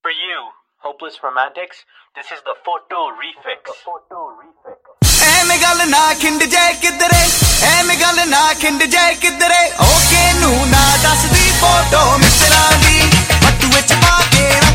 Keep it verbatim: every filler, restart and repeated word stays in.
For you, hopeless romantics, this is the photo refix. The photo refix. ਐਵੇਂ ਗੱਲ ਨਾ ਖਿੰਡ ਜਾਏ ਕਿਧਰੇ ਐਵੇਂ ਗੱਲ ਨਾ ਖਿੰਡ ਜਾਏ ਕਿਧਰੇ ਓਕੇ ਨੂੰ ਨਾ ਦੱਸਦੀ ਫੋਟੋ ਮਿੱਤਰਾਂ ਦੀ ਫੱਟੂ ਵਿੱਚ ਪਾ ਕੇ